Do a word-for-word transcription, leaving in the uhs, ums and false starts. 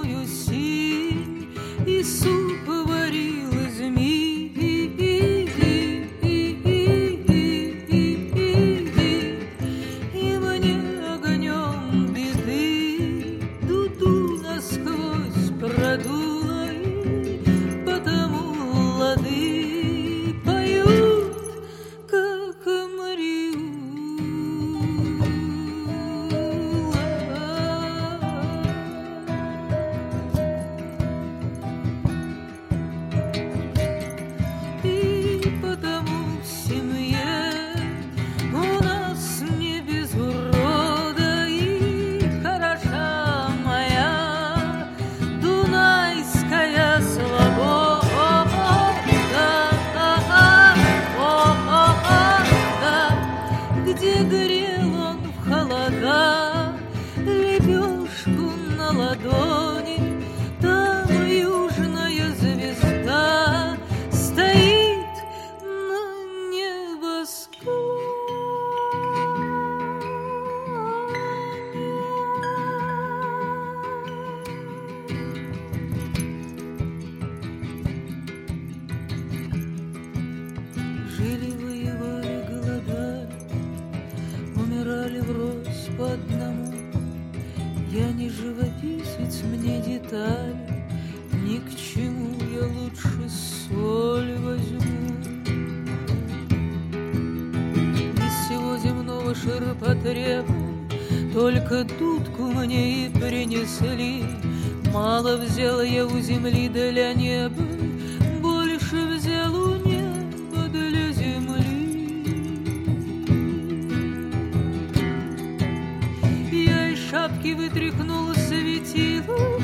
лесную синь, и суп варил из мидии, и мне огнем беды дуду насквозь продуло, и потому лады поют, как мрию. И потому в семье у нас не без урода, и хороша моя дунайская свобода, где грел он в холода лепешку на ладони, там южная звезда стоит на небосклоне. Жили, воевали, голодали, умирали врозь по одному. Я не живописец, мне детали ни к чему, я лучше соль возьму. Из всего земного ширпотреба только дудку мне и принесли. Мало взял я у земли для неба, больше взял у неба для земли. Я из шапки вытряхнул светило,